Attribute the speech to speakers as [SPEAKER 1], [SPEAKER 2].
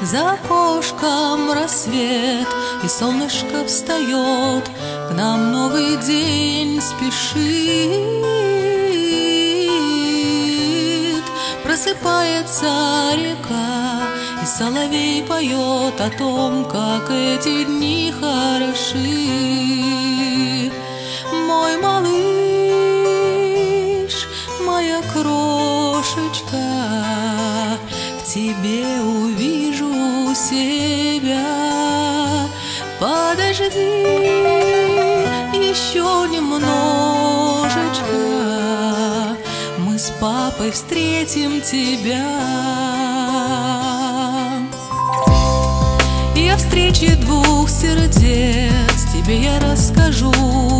[SPEAKER 1] За окошком рассвет, и солнышко встает, к нам новый день спешит. Просыпается река, и соловей поет о том, как эти дни хороши. Мой малыш, моя крошечка, в тебе увижу себя. Подожди еще немножечко, мы с папой встретим тебя. И о встрече двух сердец тебе я расскажу.